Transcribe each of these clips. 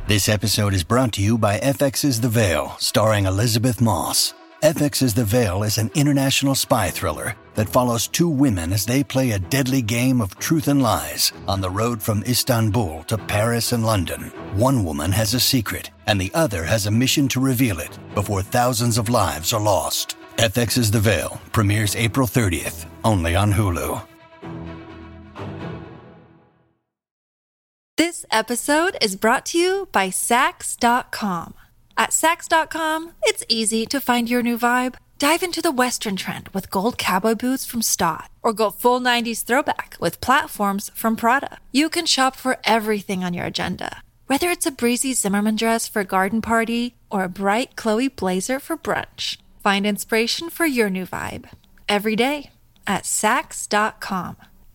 This episode is brought to you by FX's The Veil, starring Elizabeth Moss. FX's The Veil is an international spy thriller that follows two women as they play a deadly game of truth and lies on the road from Istanbul to Paris and London. One woman has a secret, and the other has a mission to reveal it before thousands of lives are lost. FX's The Veil premieres April 30th, only on Hulu. This episode is brought to you by Sax.com. At Sax.com, it's easy to find your new vibe. Dive into the Western trend with gold cowboy boots from Stott, or go full 90s throwback with platforms from Prada. You can shop for everything on your agenda, whether it's a breezy Zimmermann dress for a garden party or a bright Chloe blazer for brunch. Find inspiration for your new vibe every day at Sax.com.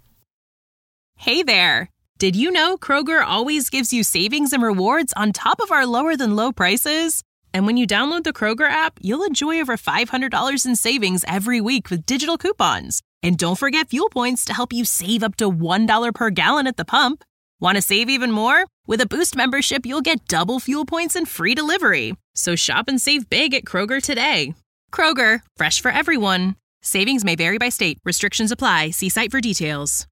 Hey there! Did you know Kroger always gives you savings and rewards on top of our lower-than-low prices? And when you download the Kroger app, you'll enjoy over $500 in savings every week with digital coupons. And don't forget fuel points to help you save up to $1 per gallon at the pump. Want to save even more? With a Boost membership, you'll get double fuel points and free delivery. So shop and save big at Kroger today. Kroger, fresh for everyone. Savings may vary by state. Restrictions apply. See site for details.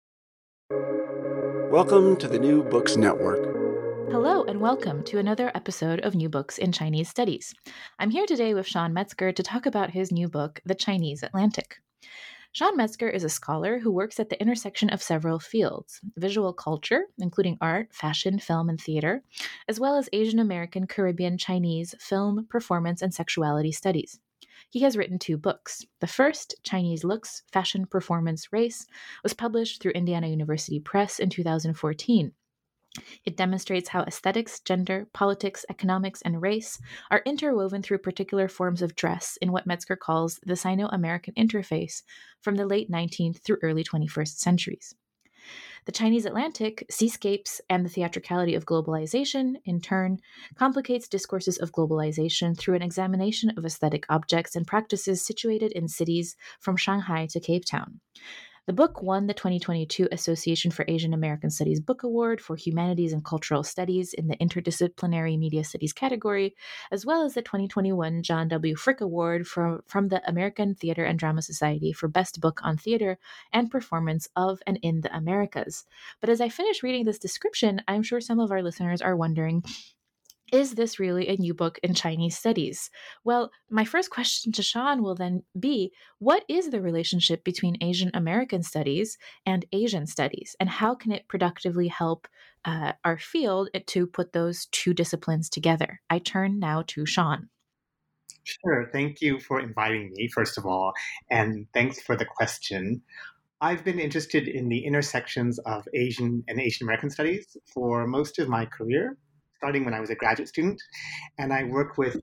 Welcome to the New Books Network. Hello and welcome to another episode of New Books in Chinese Studies. I'm here today with Sean Metzger to talk about his new book, The Chinese Atlantic. Sean Metzger is a scholar who works at the intersection of several fields: visual culture, including art, fashion, film, and theater, as well as Asian American, Caribbean, Chinese, film, performance, and sexuality studies. He has written 2 books. The first, Chinese Looks, Fashion, Performance, Race, was published through Indiana University Press in 2014. It demonstrates how aesthetics, gender, politics, economics, and race are interwoven through particular forms of dress in what Metzger calls the Sino-American interface from the late 19th through early 21st centuries. The Chinese Atlantic, Seascapes, and the Theatricality of Globalization, in turn, complicates discourses of globalization through an examination of aesthetic objects and practices situated in cities from Shanghai to Cape Town. The book won the 2022 Association for Asian American Studies Book Award for Humanities and Cultural Studies in the Interdisciplinary Media Studies category, as well as the 2021 John W. Frick Award from the American Theater and Drama Society for Best Book on Theater and Performance of and in the Americas. But as I finish reading this description, I'm sure some of our listeners are wondering, is this really a new book in Chinese studies? Well, my first question to Sean will then be, what is the relationship between Asian American studies and Asian studies, and how can it productively help our field to put those 2 disciplines together? I turn now to Sean. Sure. Thank you for inviting me, first of all, and thanks for the question. I've been interested in the intersections of Asian and Asian American studies for most of my career, starting when I was a graduate student, and I worked with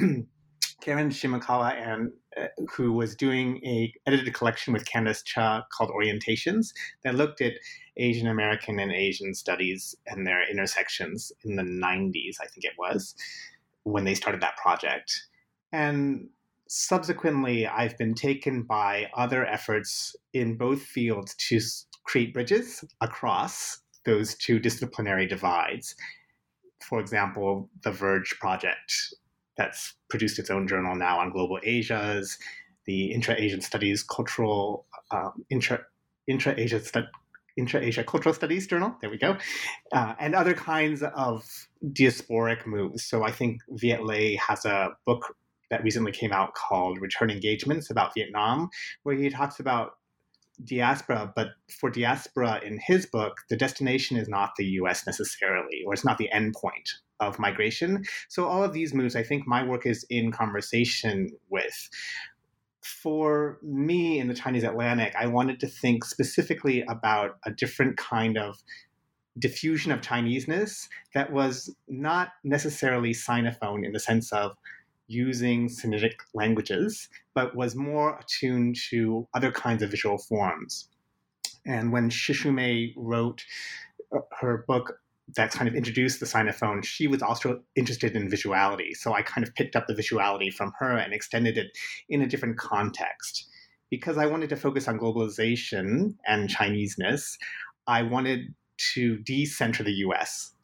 Karen Shimokawa, who was doing a edited collection with Candace Cha called Orientations that looked at Asian American and Asian studies and their intersections in the 90s, I think it was, when they started that project. And subsequently, I've been taken by other efforts in both fields to create bridges across those 2 disciplinary divides. For example, the Verge project that's produced its own journal now on global Asias, the Intra-Asian Studies Cultural, Intra-Asia Cultural Studies Journal, there we go, and other kinds of diasporic moves. So I think Viet Le has a book that recently came out called Return Engagements about Vietnam, where he talks about diaspora, but for diaspora in his book, the destination is not the US necessarily, or it's not the end point of migration. So all of these moves, I think my work is in conversation with. For me in the Chinese Atlantic, I wanted to think specifically about a different kind of diffusion of Chineseness that was not necessarily Sinophone in the sense of using Sinitic languages, but was more attuned to other kinds of visual forms. And when Shishume wrote her book that kind of introduced the Sinophone, she was also interested in visuality. So I kind of picked up the visuality from her and extended it in a different context. Because I wanted to focus on globalization and Chineseness, I wanted to decenter the US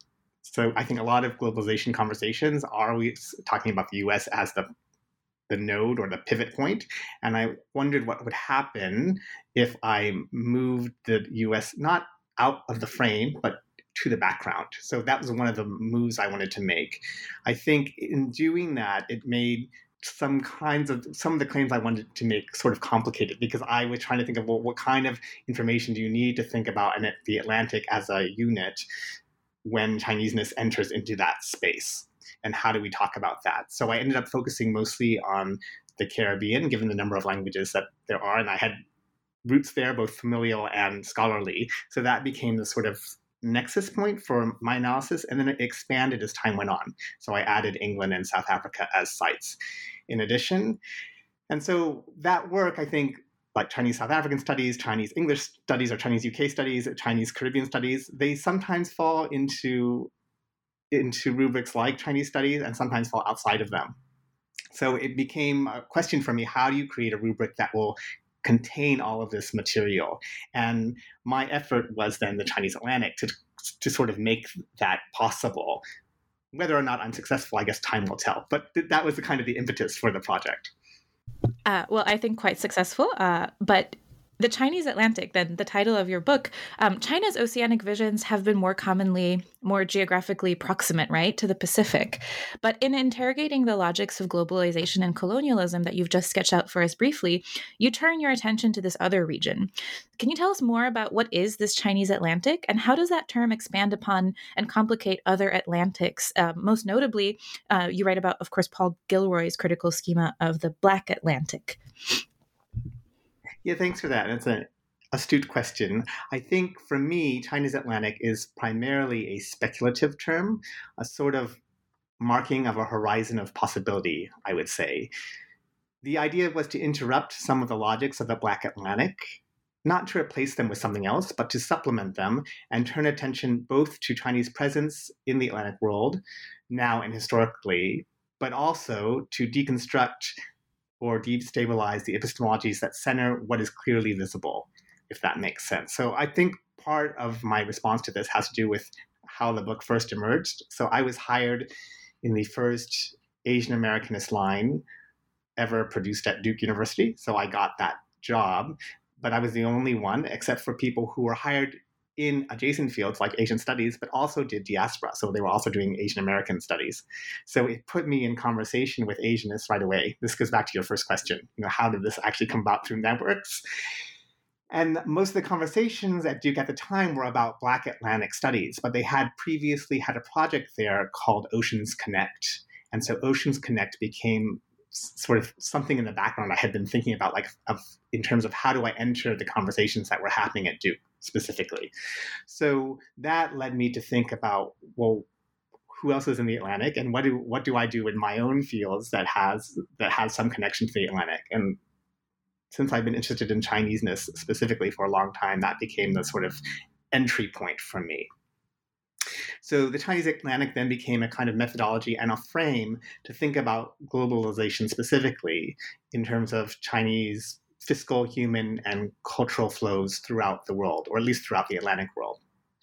So I think a lot of globalization conversations are always talking about the US as the node or the pivot point. And I wondered what would happen if I moved the US not out of the frame, but to the background. So that was one of the moves I wanted to make. I think in doing that, it made some of the claims I wanted to make sort of complicated, because I was trying to think of, well, what kind of information do you need to think about the Atlantic as a unit when Chineseness enters into that space? And how do we talk about that? So I ended up focusing mostly on the Caribbean, given the number of languages that there are. And I had roots there, both familial and scholarly. So that became the sort of nexus point for my analysis. And then it expanded as time went on. So I added England and South Africa as sites in addition. And so that work, I think, like Chinese South African studies, Chinese English studies, or Chinese UK studies, Chinese Caribbean studies, they sometimes fall into rubrics like Chinese studies and sometimes fall outside of them. So it became a question for me, how do you create a rubric that will contain all of this material? And my effort was then the Chinese Atlantic to sort of make that possible. Whether or not I'm successful, I guess time will tell. But that was the kind of the impetus for the project. Well, I think quite successful, but the Chinese Atlantic, then the title of your book, China's oceanic visions have been more geographically proximate, right, to the Pacific. But in interrogating the logics of globalization and colonialism that you've just sketched out for us briefly, you turn your attention to this other region. Can you tell us more about what is this Chinese Atlantic, and how does that term expand upon and complicate other Atlantics? Most notably, you write about, of course, Paul Gilroy's critical schema of the Black Atlantic. Yeah, thanks for that. It's an astute question. I think for me, China's Atlantic is primarily a speculative term, a sort of marking of a horizon of possibility, I would say. The idea was to interrupt some of the logics of the Black Atlantic, not to replace them with something else, but to supplement them and turn attention both to Chinese presence in the Atlantic world, now and historically, but also to deconstruct or destabilize the epistemologies that center what is clearly visible, if that makes sense. So I think part of my response to this has to do with how the book first emerged. So I was hired in the first Asian Americanist line ever produced at Duke University. So I got that job, but I was the only one, except for people who were hired in adjacent fields like Asian studies, but also did diaspora. So they were also doing Asian American studies. So it put me in conversation with Asianists right away. This goes back to your first question. How did this actually come about through networks? And most of the conversations at Duke at the time were about Black Atlantic studies, but they had previously had a project there called Oceans Connect. And so Oceans Connect became sort of something in the background I had been thinking about, in terms of how do I enter the conversations that were happening at Duke specifically. So that led me to think about, well, who else is in the Atlantic, and what do I do in my own fields that has some connection to the Atlantic? And since I've been interested in Chineseness specifically for a long time, that became the sort of entry point for me. So the Chinese Atlantic then became a kind of methodology and a frame to think about globalization specifically in terms of Chinese fiscal, human, and cultural flows throughout the world, or at least throughout the Atlantic world.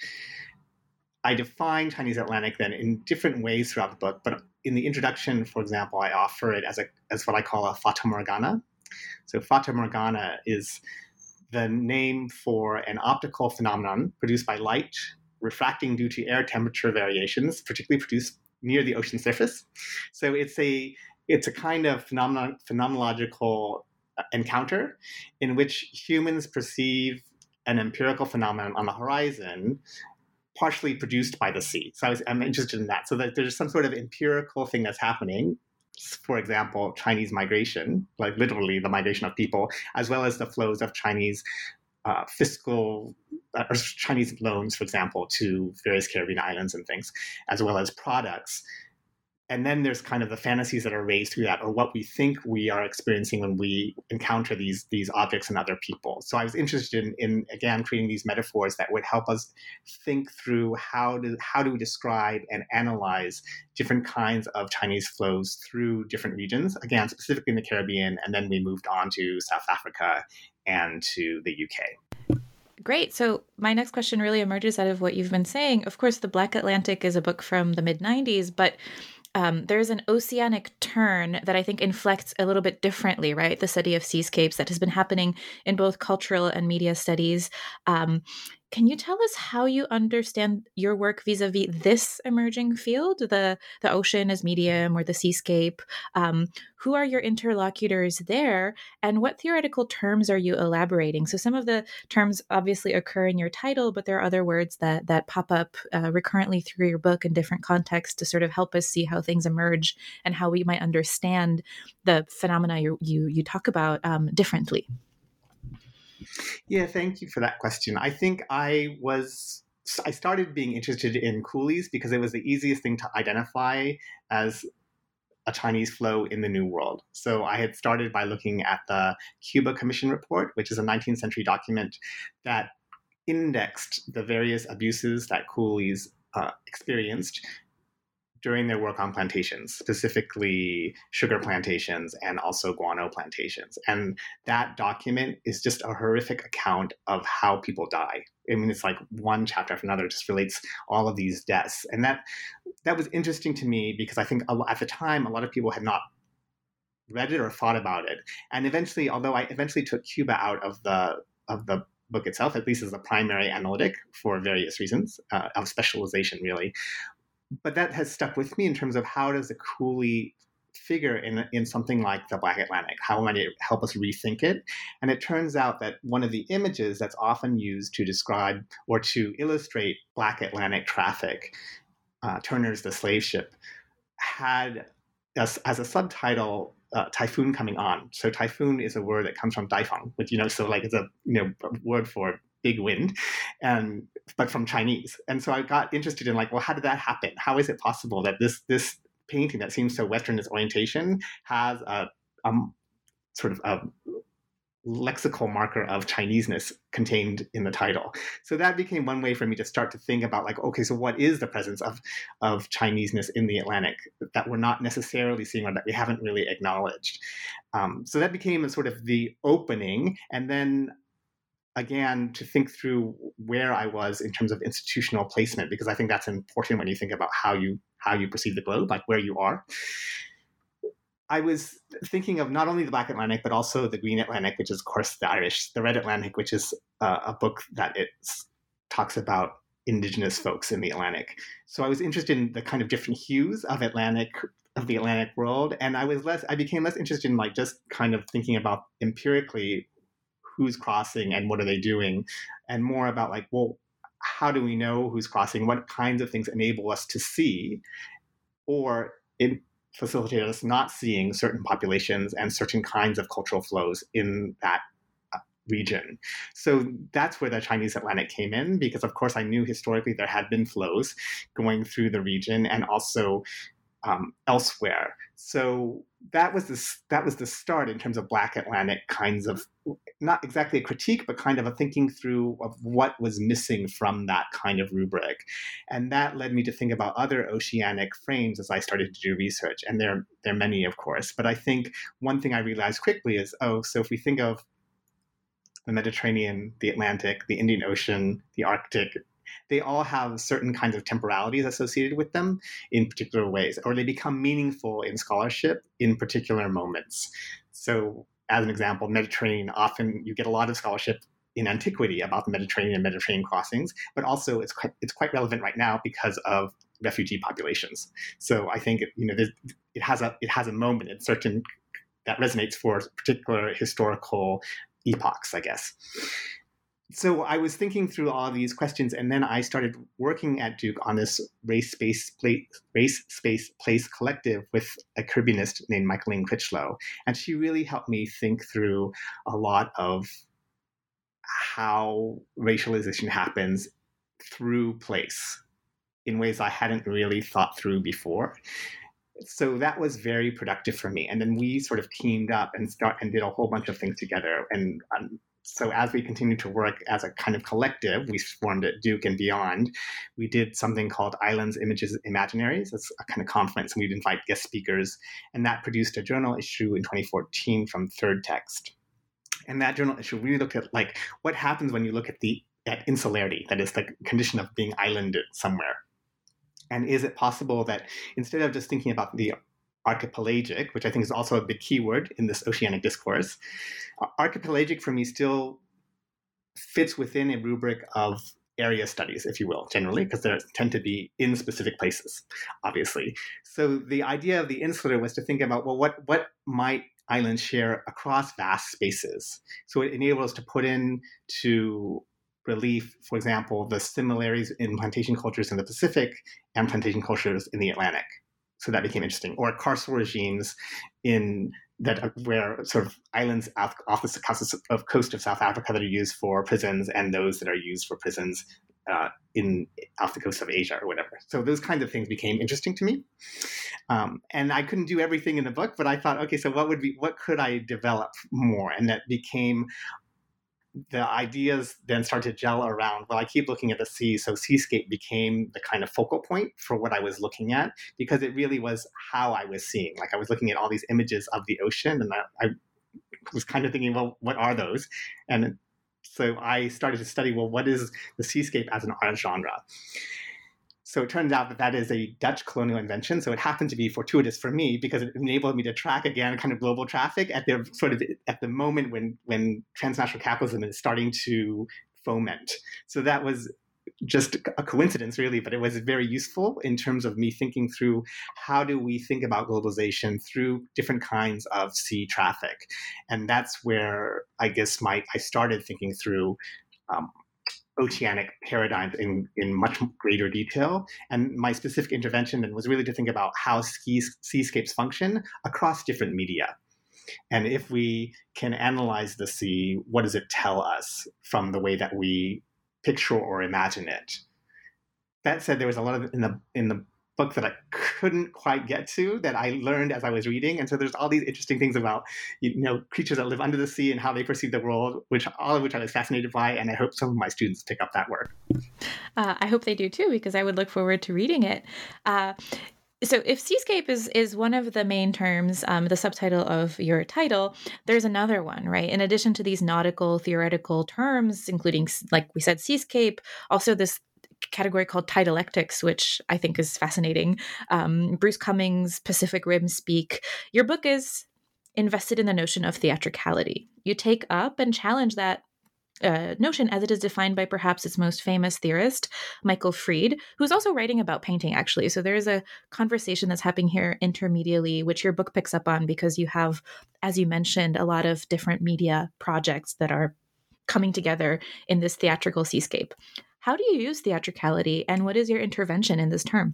I define Chinese Atlantic then in different ways throughout the book, but in the introduction, for example, I offer it as what I call a Fata Morgana. So Fata Morgana is the name for an optical phenomenon produced by light refracting due to air temperature variations, particularly produced near the ocean surface. So it's a kind of phenomenological encounter in which humans perceive an empirical phenomenon on the horizon, partially produced by the sea. So I'm interested in that. So that there's some sort of empirical thing that's happening. For example, Chinese migration, like literally the migration of people, as well as the flows of Chinese fiscal or Chinese loans, for example, to various Caribbean islands and things, as well as products. And then there's kind of the fantasies that are raised through that, or what we think we are experiencing when we encounter these objects and other people. So I was interested in again, creating these metaphors that would help us think through how do we describe and analyze different kinds of Chinese flows through different regions, again, specifically in the Caribbean, and then we moved on to South Africa and to the UK. Great. So my next question really emerges out of what you've been saying. Of course, The Black Atlantic is a book from the mid-90s, but there's an oceanic turn that I think inflects a little bit differently, right? The study of seascapes that has been happening in both cultural and media studies. Can you tell us how you understand your work vis-a-vis this emerging field, the ocean as medium or the seascape? Who are your interlocutors there, and what theoretical terms are you elaborating? So some of the terms obviously occur in your title, but there are other words that pop up recurrently through your book in different contexts to sort of help us see how things emerge and how we might understand the phenomena you talk about differently. Yeah, thank you for that question. I think I started being interested in coolies because it was the easiest thing to identify as a Chinese flow in the New World. So I had started by looking at the Cuba Commission Report, which is a 19th century document that indexed the various abuses that coolies experienced during their work on plantations, specifically sugar plantations and also guano plantations. And that document is just a horrific account of how people die. I mean, it's like one chapter after another just relates all of these deaths. And that was interesting to me because I think at the time, a lot of people had not read it or thought about it. And eventually, although I eventually took Cuba out of the book itself, at least as a primary analytic for various reasons of specialization, really. But that has stuck with me in terms of how does a coolie figure in something like the Black Atlantic? How might it help us rethink it? And it turns out that one of the images that's often used to describe or to illustrate Black Atlantic traffic, Turner's The Slave Ship, had as a subtitle typhoon coming on. So typhoon is a word that comes from daifang, which so like it's a a word for big wind, but from Chinese. And so I got interested in like, well, how did that happen? How is it possible that this painting that seems so Western in its orientation has a sort of a lexical marker of Chineseness contained in the title? So that became one way for me to start to think about like, okay, so what is the presence of Chineseness in the Atlantic that we're not necessarily seeing or that we haven't really acknowledged? So that became a sort of the opening. And then again, to think through where I was in terms of institutional placement, because I think that's important when you think about how you perceive the globe, like where you are. I was thinking of not only the Black Atlantic, but also the Green Atlantic, which is, of course, the Irish, the Red Atlantic, which is a book that it talks about indigenous folks in the Atlantic. So I was interested in the kind of different hues of the Atlantic world, and I became less interested in like just kind of thinking about empirically who's crossing and what are they doing, and more about like, well, how do we know who's crossing? What kinds of things enable us to see or facilitate us not seeing certain populations and certain kinds of cultural flows in that region? So that's where the Chinese Atlantic came in, because of course I knew historically there had been flows going through the region and also elsewhere. So that was the start in terms of Black Atlantic kinds of, not exactly a critique, but kind of a thinking through of what was missing from that kind of rubric. And that led me to think about other oceanic frames as I started to do research. And there are many, of course. But I think one thing I realized quickly is, so if we think of the Mediterranean, the Atlantic, the Indian Ocean, the Arctic, they all have certain kinds of temporalities associated with them in particular ways, or they become meaningful in scholarship in particular moments. So as an example, Mediterranean, often you get a lot of scholarship in antiquity about the Mediterranean and Mediterranean crossings, but also it's quite relevant right now because of refugee populations. So I think it has a moment in certain that resonates for particular historical epochs, I guess. So I was thinking through all of these questions, and then I started working at Duke on this race space place collective with a Caribbeanist named Michaeline Critchlow, and she really helped me think through a lot of how racialization happens through place in ways I hadn't really thought through before. So that was very productive for me, and then we sort of teamed up and did a whole bunch of things together. And so as we continued to work as a kind of collective, we formed at Duke and beyond, we did something called Islands, Images, Imaginaries. It's a kind of conference, and we'd invite guest speakers. And that produced a journal issue in 2014 from Third Text. And that journal issue really looked at like what happens when you look at the at insularity, that is the condition of being islanded somewhere. And is it possible that instead of just thinking about the archipelagic, which I think is also a big keyword in this oceanic discourse, archipelagic for me still fits within a rubric of area studies, if you will, generally, because they tend to be in specific places, obviously. So the idea of the insular was to think about, well, what might islands share across vast spaces? So it enables us to put into relief, for example, the similarities in plantation cultures in the Pacific and plantation cultures in the Atlantic. So that became interesting. Or carceral regimes where sort of islands off the coast of South Africa that are used for prisons, and those that are used for prisons off the coast of Asia or whatever. So those kinds of things became interesting to me. And I couldn't do everything in the book, but I thought, okay, so what could I develop more? And that became, the ideas then started to gel around, well, I keep looking at the sea, so seascape became the kind of focal point for what I was looking at, because it really was how I was seeing. Like I was looking at all these images of the ocean, and I was kind of thinking, well, what are those? And so I started to study, well, what is the seascape as an art genre? So it turns out that is a Dutch colonial invention. So it happened to be fortuitous for me because it enabled me to track, again, kind of global traffic at the moment when transnational capitalism is starting to foment. So that was just a coincidence, really, but it was very useful in terms of me thinking through how do we think about globalization through different kinds of sea traffic. And that's where I guess I started thinking through oceanic paradigms in much greater detail. And my specific intervention then was really to think about how seascapes function across different media. And if we can analyze the sea, what does it tell us from the way that we picture or imagine it? That said, there was a lot of in the book that I couldn't quite get to that I learned as I was reading. And so there's all these interesting things about, creatures that live under the sea and how they perceive the world, all of which I was fascinated by. And I hope some of my students pick up that work. I hope they do too, because I would look forward to reading it. So if seascape is one of the main terms, the subtitle of your title, there's another one, right? In addition to these nautical theoretical terms, including, like we said, seascape, also this category called tidalectics, which I think is fascinating. Bruce Cummings, Pacific Rim speak. Your book is invested in the notion of theatricality. You take up and challenge that notion as it is defined by perhaps its most famous theorist, Michael Fried, who's also writing about painting, actually. So there's a conversation that's happening here intermediately, which your book picks up on because you have, as you mentioned, a lot of different media projects that are coming together in this theatrical seascape. How do you use theatricality, and what is your intervention in this term?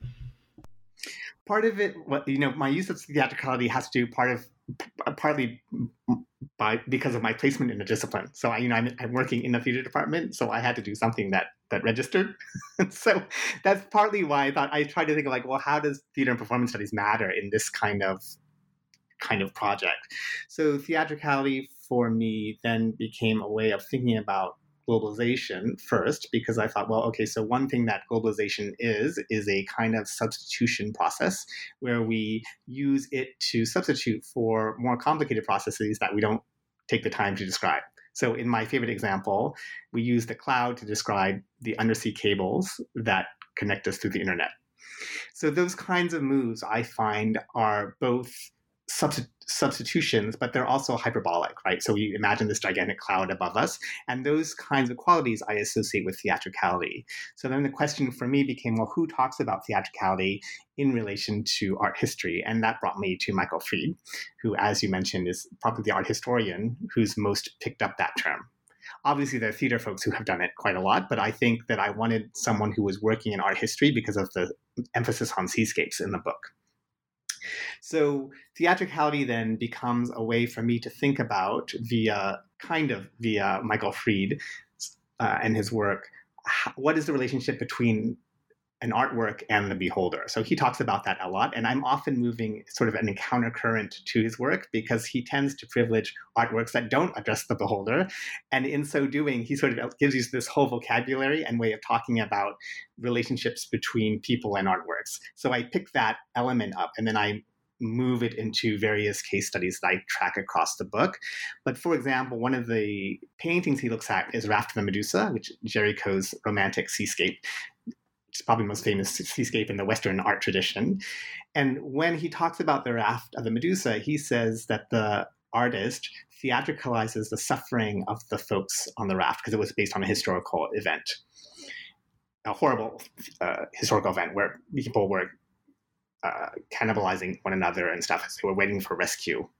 Part of it, my use of theatricality has to do partly because of my placement in the discipline. So I'm working in the theater department, so I had to do something that registered. So that's partly why I tried to think of well, how does theater and performance studies matter in this kind of project? So theatricality for me then became a way of thinking about globalization first, because I thought, well, okay, so one thing that globalization is a kind of substitution process where we use it to substitute for more complicated processes that we don't take the time to describe. So in my favorite example, we use the cloud to describe the undersea cables that connect us through the internet. So those kinds of moves I find are both substitutions, but they're also hyperbolic, right? So you imagine this gigantic cloud above us, and those kinds of qualities I associate with theatricality. So then the question for me became, well, who talks about theatricality in relation to art history? And that brought me to Michael Fried, who, as you mentioned, is probably the art historian who's most picked up that term. Obviously, there are theater folks who have done it quite a lot, but I think that I wanted someone who was working in art history because of the emphasis on seascapes in the book. So theatricality then becomes a way for me to think about via Michael Fried and his work, what is the relationship between an artwork and the beholder? So he talks about that a lot, and I'm often moving sort of an encounter current to his work because he tends to privilege artworks that don't address the beholder. And in so doing, he sort of gives you this whole vocabulary and way of talking about relationships between people and artworks. So I picked that element up, and then I move it into various case studies that I track across the book. But for example, one of the paintings he looks at is Raft of the Medusa, which is Géricault's romantic seascape. It's probably the most famous seascape in the Western art tradition. And when he talks about the Raft of the Medusa, he says that the artist theatricalizes the suffering of the folks on the raft because it was based on a historical event, a horrible historical event where people were cannibalizing one another and stuff as they were waiting for rescue.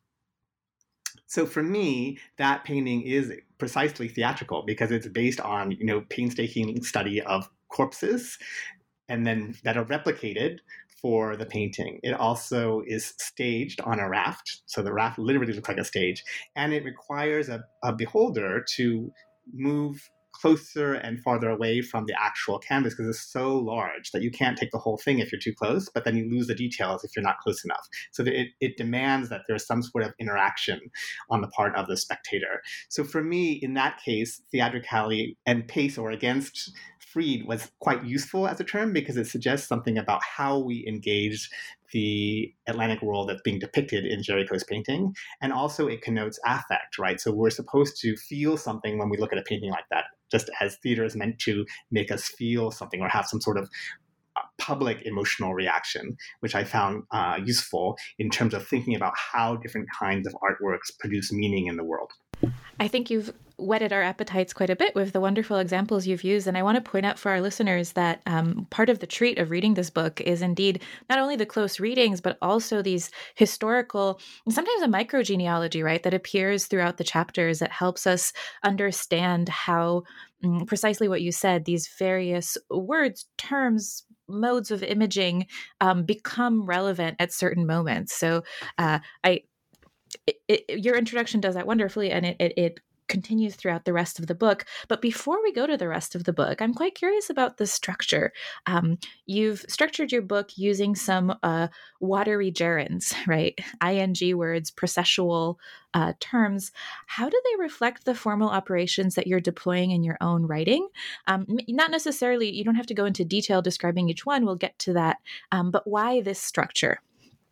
So for me, that painting is precisely theatrical because it's based on, painstaking study of corpses and then that are replicated for the painting. It also is staged on a raft. So the raft literally looks like a stage. And it requires a beholder to move closer and farther away from the actual canvas because it's so large that you can't take the whole thing if you're too close, but then you lose the details if you're not close enough. So that it demands that there's some sort of interaction on the part of the spectator. So for me, in that case, theatricality and pace or against Fried was quite useful as a term because it suggests something about how we engage the Atlantic world that's being depicted in Géricault's painting. And also it connotes affect, right? So we're supposed to feel something when we look at a painting like that, just as theater is meant to make us feel something or have some sort of public emotional reaction, which I found useful in terms of thinking about how different kinds of artworks produce meaning in the world. I think you've whetted our appetites quite a bit with the wonderful examples you've used. And I want to point out for our listeners that part of the treat of reading this book is indeed not only the close readings, but also these historical, and sometimes a microgenealogy, right, that appears throughout the chapters that helps us understand how precisely what you said, these various words, terms, modes of imaging become relevant at certain moments. So your introduction does that wonderfully, and it continues throughout the rest of the book. But before we go to the rest of the book, I'm quite curious about the structure. You've structured your book using some watery gerunds, right? ING words, processual terms. How do they reflect the formal operations that you're deploying in your own writing? Not necessarily, you don't have to go into detail describing each one. We'll get to that. But why this structure?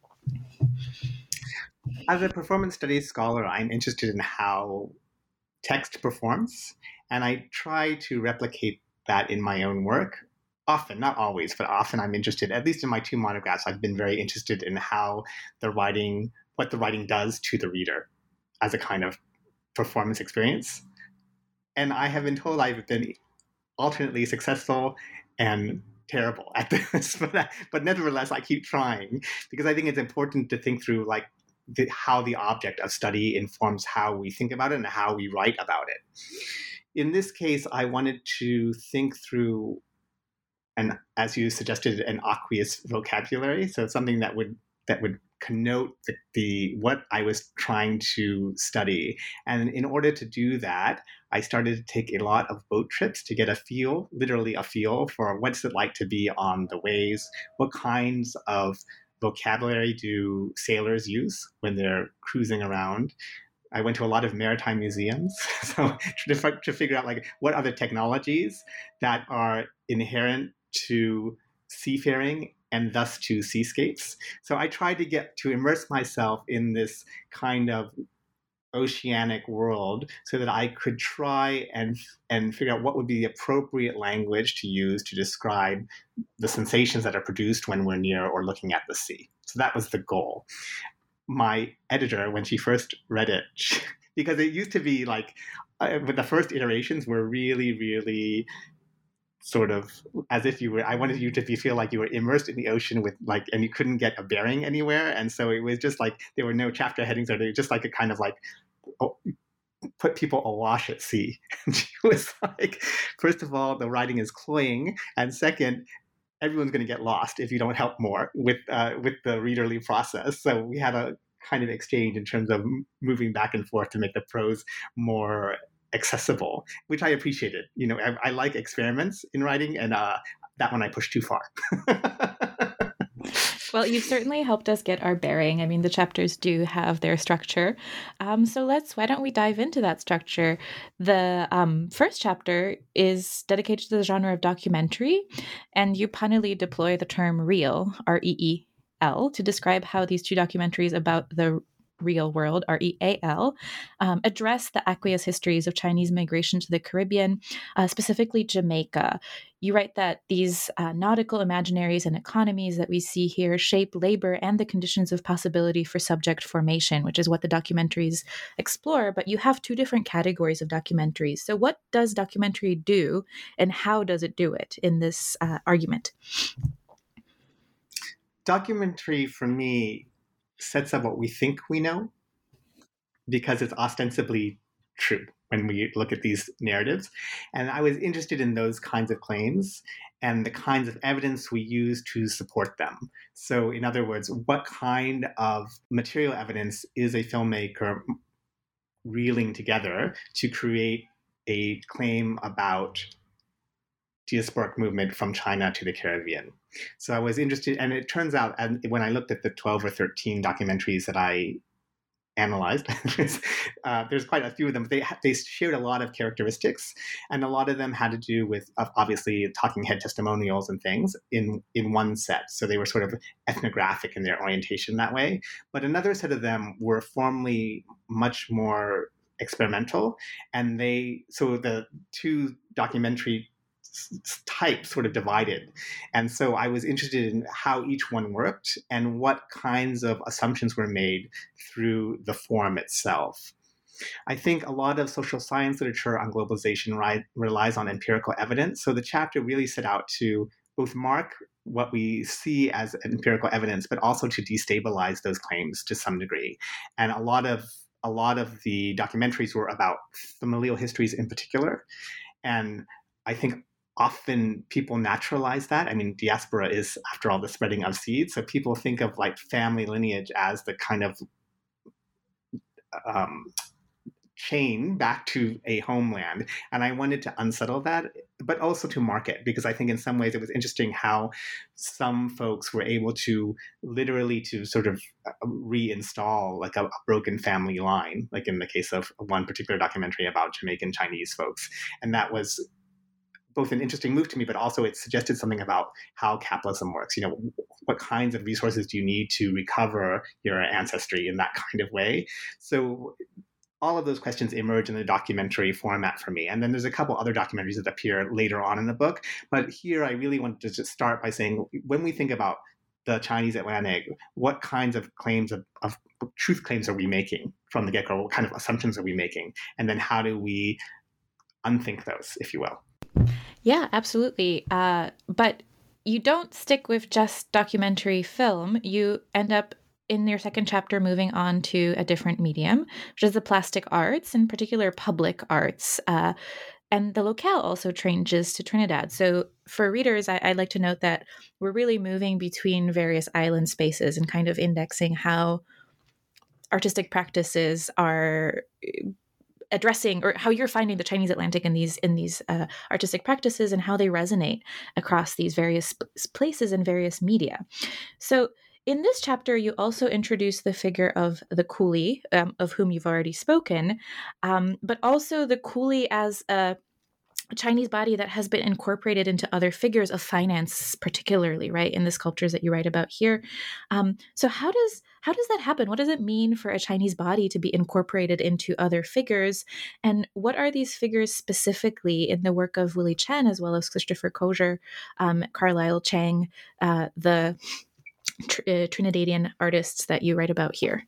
As a performance studies scholar, I'm interested in how text performs, and I try to replicate that in my own work. Often, not always, but often I'm interested, at least in my two monographs, I've been very interested in how what the writing does to the reader as a kind of performance experience. And I have been told I've been alternately successful and terrible at this, but nevertheless, I keep trying because I think it's important to think through how the object of study informs how we think about it and how we write about it. In this case, I wanted to think through, and as you suggested, an aqueous vocabulary. So something that would connote the what I was trying to study. And in order to do that, I started to take a lot of boat trips to get literally a feel for what's it like to be on the waves, what kinds of vocabulary do sailors use when they're cruising around. I went to a lot of maritime museums so to figure out what are the technologies that are inherent to seafaring and thus to seascapes. So I tried to immerse myself in this kind of oceanic world so that I could try and figure out what would be the appropriate language to use to describe the sensations that are produced when we're near or looking at the sea. So that was the goal. My editor, when she first read it, because it used to be with the first iterations were really, really sort of as if I wanted you to feel like you were immersed in the ocean and you couldn't get a bearing anywhere. And so it was just there were no chapter headings, or they were just a kind of put people awash at sea. And she was first of all, the writing is cloying. And second, everyone's going to get lost if you don't help more with the readerly process. So we had a kind of exchange in terms of moving back and forth to make the prose more accessible, which I appreciated. I like experiments in writing, and that one I pushed too far. Well, you've certainly helped us get our bearing. I mean, the chapters do have their structure. So why don't we dive into that structure? The first chapter is dedicated to the genre of documentary, and you punnily deploy the term reel, R-E-E, REAL to describe how these two documentaries about the real world, REAL, address the aqueous histories of Chinese migration to the Caribbean, specifically Jamaica. You write that these nautical imaginaries and economies that we see here shape labor and the conditions of possibility for subject formation, which is what the documentaries explore. But you have two different categories of documentaries. So what does documentary do, and how does it do it in this argument? Documentary, for me, sets up what we think we know because it's ostensibly true when we look at these narratives. And I was interested in those kinds of claims and the kinds of evidence we use to support them. So, in other words, what kind of material evidence is a filmmaker reeling together to create a claim about diasporic movement from China to the Caribbean? So I was interested, and it turns out, and when I looked at the 12 or 13 documentaries that I analyzed, there's quite a few of them. They shared a lot of characteristics, and a lot of them had to do with obviously talking head testimonials and things in one set. So they were sort of ethnographic in their orientation that way. But another set of them were formally much more experimental, and so the two documentary types sort of divided. And so I was interested in how each one worked and what kinds of assumptions were made through the form itself. I think a lot of social science literature on globalization relies on empirical evidence. So the chapter really set out to both mark what we see as empirical evidence, but also to destabilize those claims to some degree. And a lot of the documentaries were about familial histories in particular. And I think often people naturalize that. I mean, diaspora is, after all, the spreading of seeds. So people think of like family lineage as the kind of chain back to a homeland. And I wanted to unsettle that, but also to mark it, because I think in some ways it was interesting how some folks were able to literally to sort of reinstall like a broken family line, like in the case of one particular documentary about Jamaican Chinese folks. And that was both an interesting move to me, but also it suggested something about how capitalism works. You know, what kinds of resources do you need to recover your ancestry in that kind of way? So all of those questions emerge in the documentary format for me. And then there's a couple other documentaries that appear later on in the book. But here I really wanted to just start by saying, when we think about the Chinese Atlantic, what kinds of claims of truth claims are we making from the get-go? What kind of assumptions are we making? And then how do we unthink those, if you will? Yeah, absolutely. But you don't stick with just documentary film. You end up in your second chapter moving on to a different medium, which is the plastic arts, in particular public arts. And the locale also changes to Trinidad. So for readers, I'd like to note that we're really moving between various island spaces and kind of indexing how artistic practices are addressing, or how you're finding the Chinese Atlantic in these artistic practices and how they resonate across these various places and various media. So in this chapter, you also introduce the figure of the coolie, of whom you've already spoken, but also the coolie as a Chinese body that has been incorporated into other figures of finance, particularly, right, in the sculptures that you write about here. So how does that happen? What does it mean for a Chinese body to be incorporated into other figures? And what are these figures specifically in the work of Willie Chen, as well as Christopher Coger, Carlisle Chang, the Trinidadian artists that you write about here?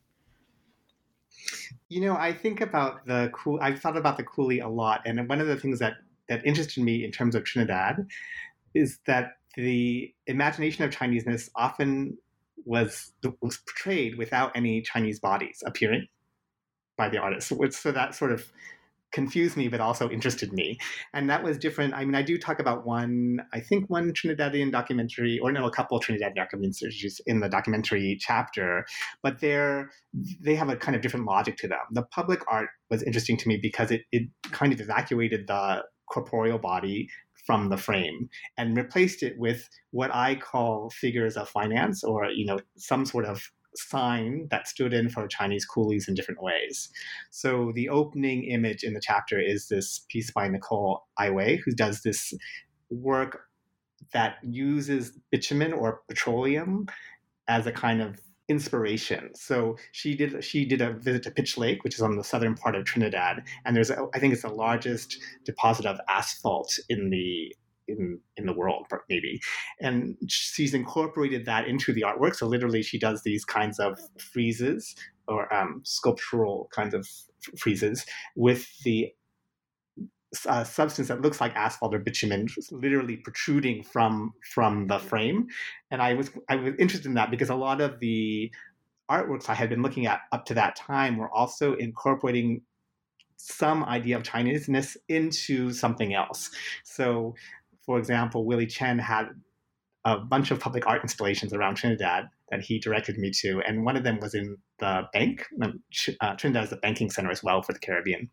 You know, I think about I've thought about the coolie a lot. And one of the things that interested me in terms of Trinidad is that the imagination of Chineseness often was portrayed without any Chinese bodies appearing by the artists. So that sort of confused me, but also interested me. And that was different. I mean, I do talk about one Trinidadian documentary, or no, a couple of Trinidadian documentaries in the documentary chapter, but they have a kind of different logic to them. The public art was interesting to me because it kind of evacuated the corporeal body from the frame and replaced it with what I call figures of finance, or, you know, some sort of sign that stood in for Chinese coolies in different ways. So the opening image in the chapter is this piece by Nicole Ai Wei, who does this work that uses bitumen or petroleum as a kind of inspiration. So she did a visit to Pitch Lake, which is on the southern part of Trinidad, and I think it's the largest deposit of asphalt in the world, maybe. And she's incorporated that into the artwork. So literally, she does these kinds of friezes or sculptural kinds of friezes with the substance that looks like asphalt or bitumen literally protruding from the frame. And I was interested in that because a lot of the artworks I had been looking at up to that time were also incorporating some idea of Chineseness into something else. So, for example, Willie Chen had a bunch of public art installations around Trinidad that he directed me to, and one of them was in the bank. Trinidad is a banking center as well for the Caribbean.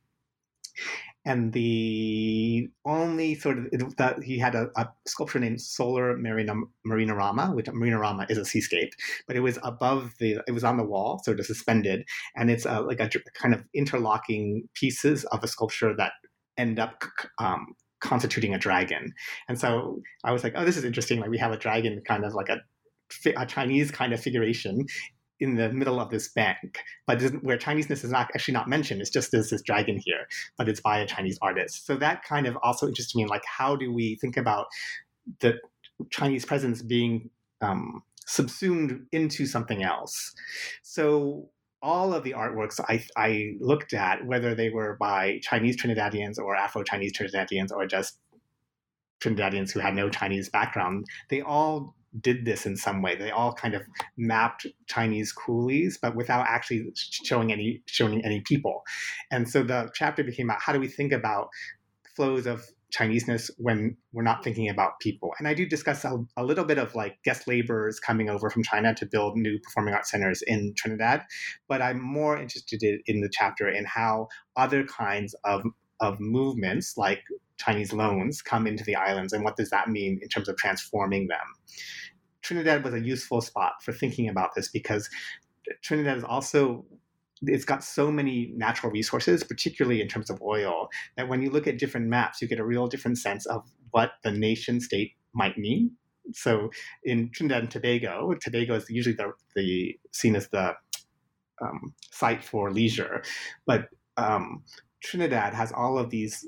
And the only sort of that he had a sculpture named Solar Marinarama, which Marinarama is a seascape, but it was it was on the wall, sort of suspended, and it's like a kind of interlocking pieces of a sculpture that end up constituting a dragon. And so I was like, oh, this is interesting. Like we have a dragon, kind of like a Chinese kind of figuration in the middle of this bank, but where Chineseness is actually not mentioned. It's just there's this dragon here, but it's by a Chinese artist. So that kind of also interested me in like, how do we think about the Chinese presence being subsumed into something else? So all of the artworks I looked at, whether they were by Chinese Trinidadians or Afro-Chinese Trinidadians or just Trinidadians who had no Chinese background, they all did this in some way. They all kind of mapped Chinese coolies, but without actually showing any people. And so the chapter became about how do we think about flows of Chineseness when we're not thinking about people. And I do discuss a little bit of like guest laborers coming over from China to build new performing arts centers in Trinidad, but I'm more interested in the chapter in how other kinds of movements like Chinese loans come into the islands, and what does that mean in terms of transforming them? Trinidad was a useful spot for thinking about this because Trinidad is also, it's got so many natural resources, particularly in terms of oil, that when you look at different maps, you get a real different sense of what the nation state might mean. So in Trinidad and Tobago is usually seen as the site for leisure, but Trinidad has all of these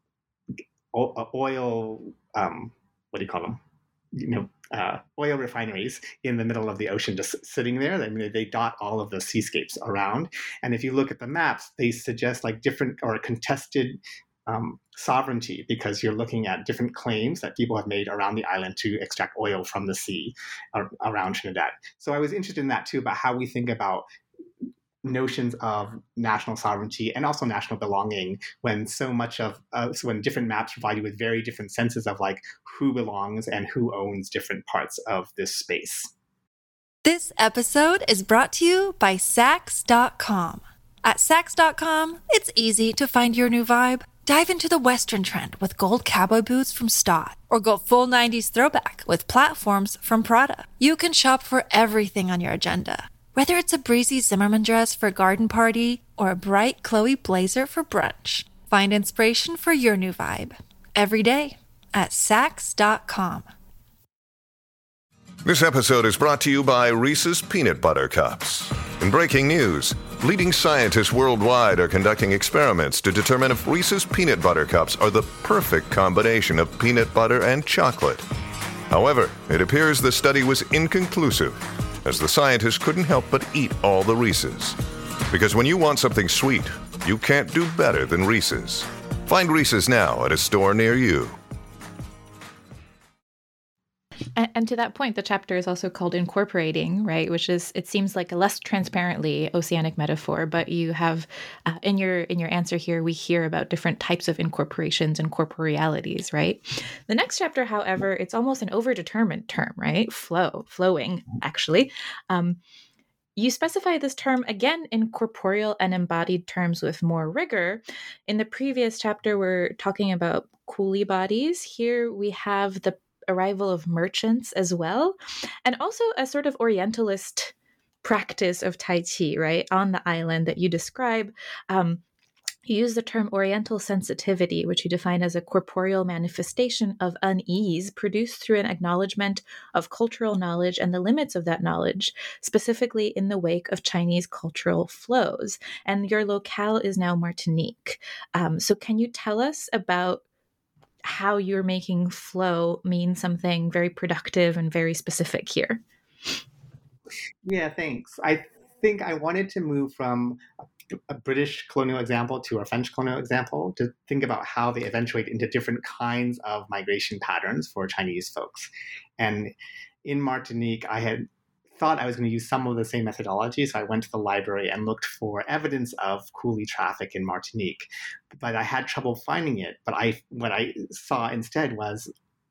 oil, what do you call them? Oil refineries in the middle of the ocean just sitting there. I mean, they dot all of the seascapes around. And if you look at the maps, they suggest like different or contested sovereignty, because you're looking at different claims that people have made around the island to extract oil from the sea around Trinidad. So I was interested in that too, about how we think about notions of national sovereignty and also national belonging when so much of when different maps provide you with very different senses of like who belongs and who owns different parts of this space. This episode is brought to you by Saks.com. At Saks.com, it's easy to find your new vibe. Dive into the Western trend with gold cowboy boots from Stott, or go full 90s throwback with platforms from Prada. You can shop for everything on your agenda, whether it's a breezy Zimmermann dress for a garden party or a bright Chloe blazer for brunch. Find inspiration for your new vibe every day at Saks.com. This episode is brought to you by Reese's Peanut Butter Cups. In breaking news, leading scientists worldwide are conducting experiments to determine if Reese's Peanut Butter Cups are the perfect combination of peanut butter and chocolate. However, it appears the study was inconclusive, as the scientists couldn't help but eat all the Reese's. Because when you want something sweet, you can't do better than Reese's. Find Reese's now at a store near you. And to that point, the chapter is also called Incorporating, right? Which is, it seems like a less transparently oceanic metaphor, but you have, in your answer here, we hear about different types of incorporations and corporealities, right? The next chapter, however, it's almost an overdetermined term, right? Flowing, actually. You specify this term again in corporeal and embodied terms with more rigor. In the previous chapter, we're talking about coolie bodies. Here we have the arrival of merchants as well, and also a sort of Orientalist practice of Tai Chi, right, on the island that you describe. You use the term Oriental sensitivity, which you define as a corporeal manifestation of unease produced through an acknowledgement of cultural knowledge and the limits of that knowledge, specifically in the wake of Chinese cultural flows. And your locale is now Martinique. So can you tell us about how you're making flow mean something very productive and very specific here? Yeah, thanks. I think I wanted to move from a British colonial example to a French colonial example to think about how they eventuate into different kinds of migration patterns for Chinese folks. And in Martinique, I had thought I was going to use some of the same methodology, so I went to the library and looked for evidence of coolie traffic in Martinique, but I had trouble finding it. But what I saw instead was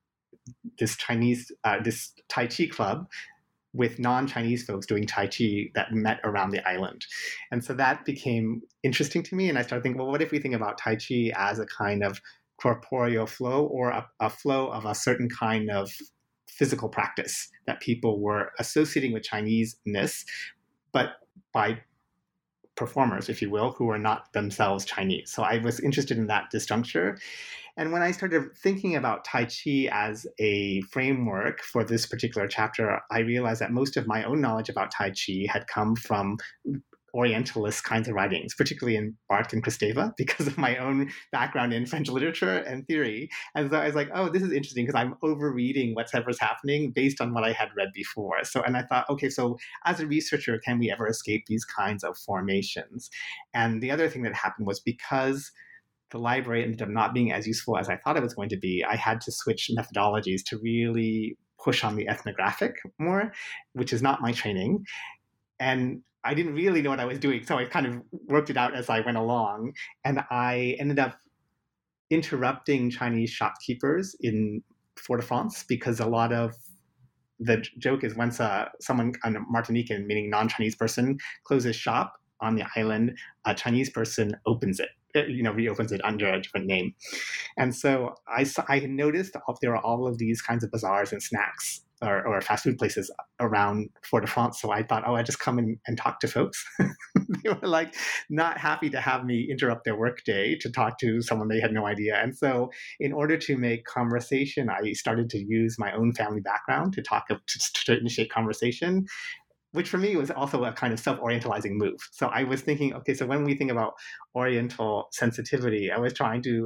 this this Tai Chi club with non-Chinese folks doing Tai Chi that met around the island. And so that became interesting to me. And I started thinking, well, what if we think about Tai Chi as a kind of corporeal flow or a flow of a certain kind of physical practice that people were associating with Chinese-ness, but by performers, if you will, who were not themselves Chinese. So I was interested in that disjuncture. And when I started thinking about Tai Chi as a framework for this particular chapter, I realized that most of my own knowledge about Tai Chi had come from Orientalist kinds of writings, particularly in Barthes and Kristeva, because of my own background in French literature and theory. And so I was like, oh, this is interesting because I'm overreading whatever's happening based on what I had read before. And I thought, okay, so as a researcher, can we ever escape these kinds of formations? And the other thing that happened was because the library ended up not being as useful as I thought it was going to be, I had to switch methodologies to really push on the ethnographic more, which is not my training. And I didn't really know what I was doing, so I kind of worked it out as I went along. And I ended up interrupting Chinese shopkeepers in Fort-de-France because a lot of the joke is once someone, a Martinican, meaning non-Chinese person, closes shop on the island, a Chinese person opens it. Reopens it under a different name. And so I noticed there are all of these kinds of bazaars and snacks or fast food places around Fort-de-France. So I thought, I just come in and talk to folks. They were like not happy to have me interrupt their workday to talk to someone they had no idea. And so in order to make conversation, I started to use my own family background to initiate conversation, which for me was also a kind of self-orientalizing move. So I was thinking, okay, so when we think about Oriental sensitivity, I was trying to,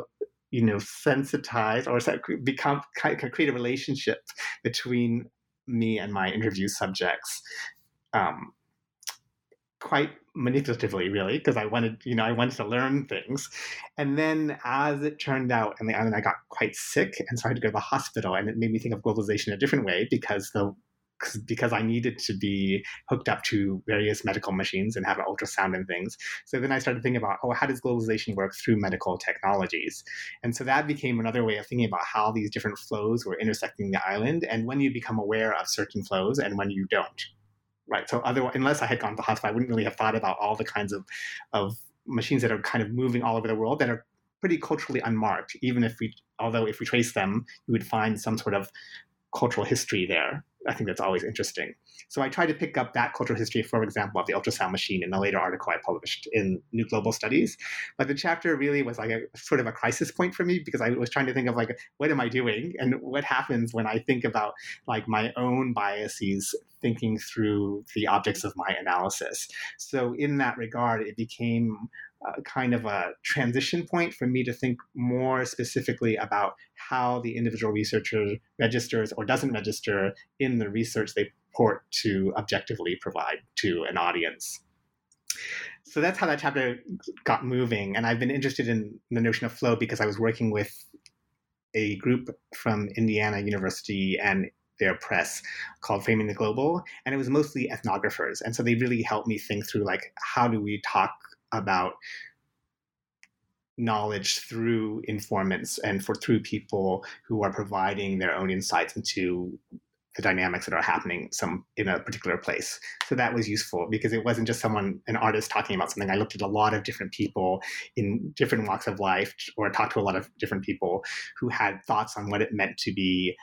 sensitize or create a relationship between me and my interview subjects, quite manipulatively, really, because I wanted to learn things. And then as it turned out, and I got quite sick, and so I had to go to the hospital, and it made me think of globalization a different way because I needed to be hooked up to various medical machines and have an ultrasound and things. So then I started thinking about, how does globalization work through medical technologies? And so that became another way of thinking about how these different flows were intersecting the island and when you become aware of certain flows and when you don't. Right. So otherwise, unless I had gone to the hospital, I wouldn't really have thought about all the kinds of machines that are kind of moving all over the world that are pretty culturally unmarked. Although if we trace them, you would find some sort of cultural history there. I think that's always interesting. So I tried to pick up that cultural history, for example, of the ultrasound machine in a later article I published in New Global Studies. But the chapter really was like a sort of a crisis point for me because I was trying to think of what am I doing? And what happens when I think about my own biases thinking through the objects of my analysis. So in that regard, it became kind of a transition point for me to think more specifically about how the individual researcher registers or doesn't register in the research they purport to objectively provide to an audience. So that's how that chapter got moving. And I've been interested in the notion of flow because I was working with a group from Indiana University and their press called Framing the Global. And it was mostly ethnographers. And so they really helped me think through how do we talk about knowledge through informants and through people who are providing their own insights into the dynamics that are happening in a particular place. So that was useful because it wasn't just an artist talking about something. I looked at a lot of different people in different walks of life or talked to a lot of different people who had thoughts on what it meant to be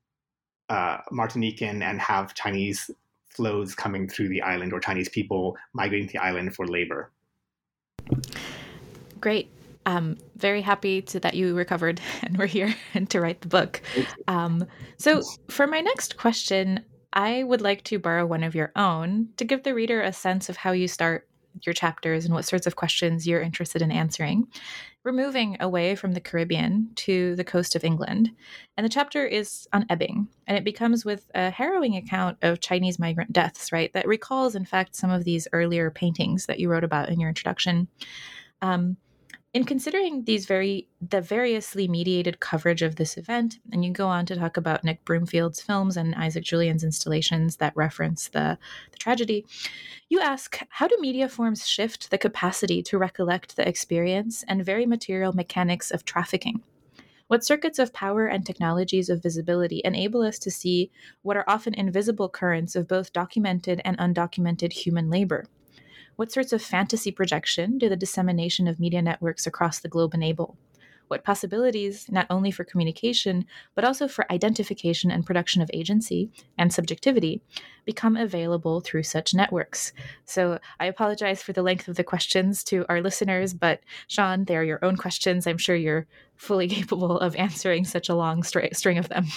Martinican and have Chinese flows coming through the island or Chinese people migrating to the island for labor. Great. Very happy that you recovered and were here and to write the book. So for my next question, I would like to borrow one of your own to give the reader a sense of how you start your chapters and what sorts of questions you're interested in answering. We're moving away from the Caribbean to the coast of England, and the chapter is on ebbing, and it becomes with a harrowing account of Chinese migrant deaths, right? That recalls, in fact, some of these earlier paintings that you wrote about in your introduction. In considering the variously mediated coverage of this event, and you go on to talk about Nick Broomfield's films and Isaac Julian's installations that reference the tragedy, you ask, how do media forms shift the capacity to recollect the experience and very material mechanics of trafficking? What circuits of power and technologies of visibility enable us to see what are often invisible currents of both documented and undocumented human labor? What sorts of fantasy projection do the dissemination of media networks across the globe enable? What possibilities, not only for communication, but also for identification and production of agency and subjectivity, become available through such networks? So I apologize for the length of the questions to our listeners, but Sean, they are your own questions. I'm sure you're fully capable of answering such a long string of them.